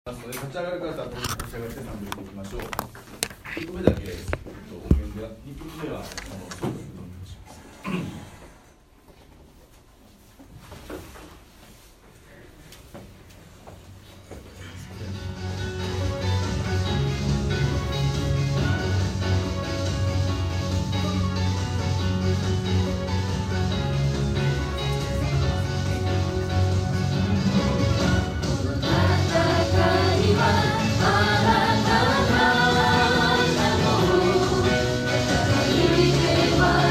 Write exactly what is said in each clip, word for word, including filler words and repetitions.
ますので、立ち上がる方は立ち上がって賛同していきましょう。いっこめだけ、えっと、音源で、にきょくめは、あの、そういうことにします。 Why?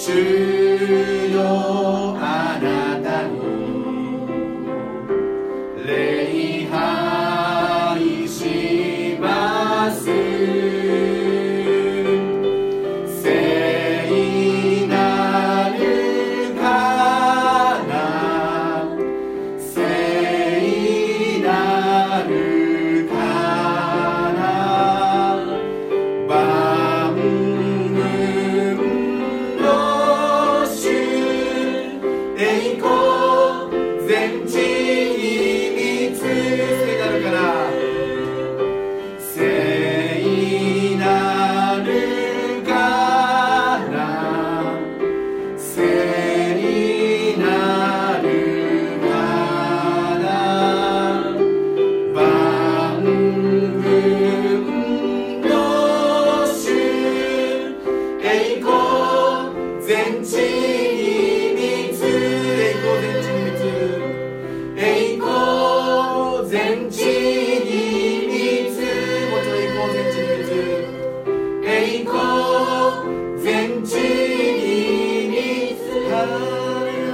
主よあなたに礼拝します聖なるから聖なるから万軍の主栄光全地に満つ聖なるから聖なるから聖なるから万軍の主栄光全地に満つ栄光全地に満つ栄光全地に満つもうちょい栄光全地に満つ栄光全地に満つハレル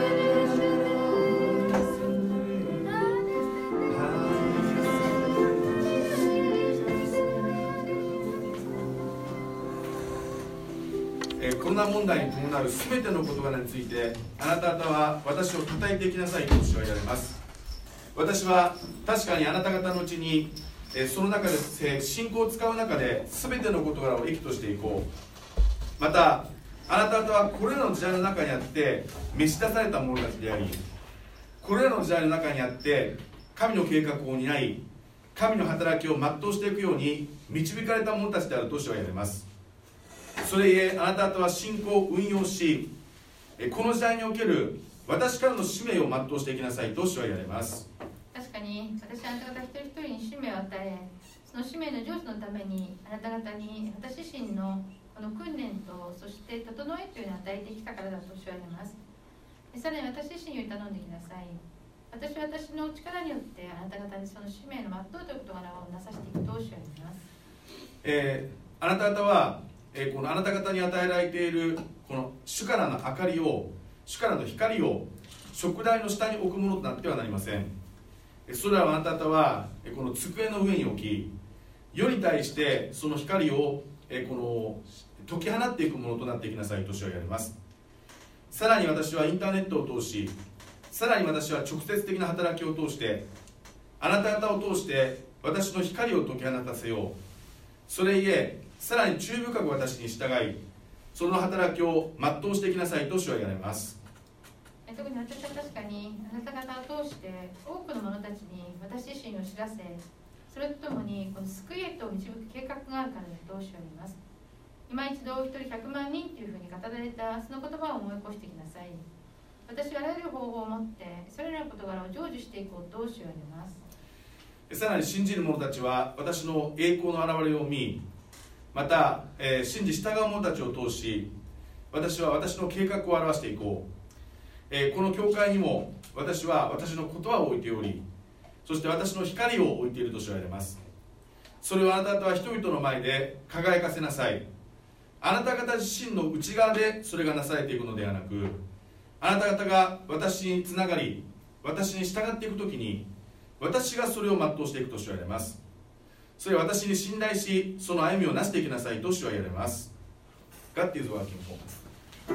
ヤえーコロナ問題に伴うすべての事柄についてあなた方は私を叩いていきなさいと教えられます。私は確かにあなた方のうちにえーその中でえー信仰を使う中で全ての事柄を益としていこう。またあなた方はこれらの時代の中にあって召し出された者たちでありこれらの時代の中にあって神の計画を担い神の働きを全うしていくように導かれた者たちであると主は言われます。それゆえあなた方は信仰を運用しえこの時代における私からの使命を全うしていきなさいと主は言われます。 確かに私はあなた方一人一人に使命を与えその使命の成就のためにあなた方に私自身のこの訓練とそして整えというのを与えてきたからだと主は言われます。さらに私自身を頼んできなさい。私は私の力によってあなた方にその使命の全うということをなさせていくと主は言われます。 えー、あなた方は、えー、このあなた方に与えられているこの主からの明かりを主からの光を燭台の下に置くものとなってはなりません。それらはあなた方はこの机の上に置き世に対してその光をこの解き放っていくものとなっていきなさいと主は言われます。さらに私はインターネットを通しさらに私は直接的な働きを通してあなた方を通して私の光を解き放たせよう。それゆえさらに注意深く私に従いその働きを全うしていきなさいと主は言われます。 特に私は確かにあなた方を通して多くの者たちに私自身を知らせそれとともにこの救いへと導く計画があるからだと主は言います。今一度一人ひゃくまんにんというふうに語られたその言葉を思い起こしてきなさい。私はあらゆる方法を持ってそれらの事柄を成就していこうと主は言います。 さらに信じる者たちは私の栄光の現れを見また、えー、信じ従う者たちを通し私は私の計画を表していこう。えー、この教会にも私は私の言葉を置いておりそして私の光を置いていると知られます。それをあなた方は人々の前で輝かせなさい。あなた方自身の内側でそれがなされていくのではなくあなた方が私につながり私に従っていくときに私がそれを全うしていくと知られます。それは私に信頼しその歩みをなしていきなさいと主は言われます。God is working for us.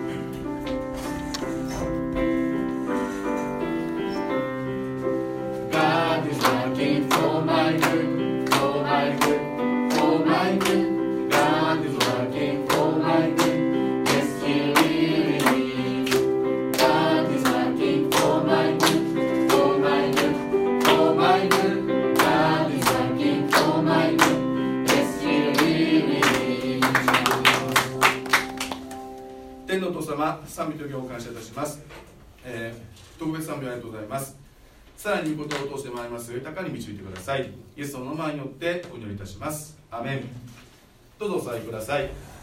God is working for my good, for my good, for my good. God is working for my good. Yes, He will. God is working for my good, for my good, for my good. God is working for my good. Yes, He will. 天のお父様、賛美と業を感謝いたします。えー、特別賛美ありがとうございます。さらに御言葉を通してまいります豊かに導いてください。イエスの名前によってお祈りいたします。アメン。どうぞお座りください。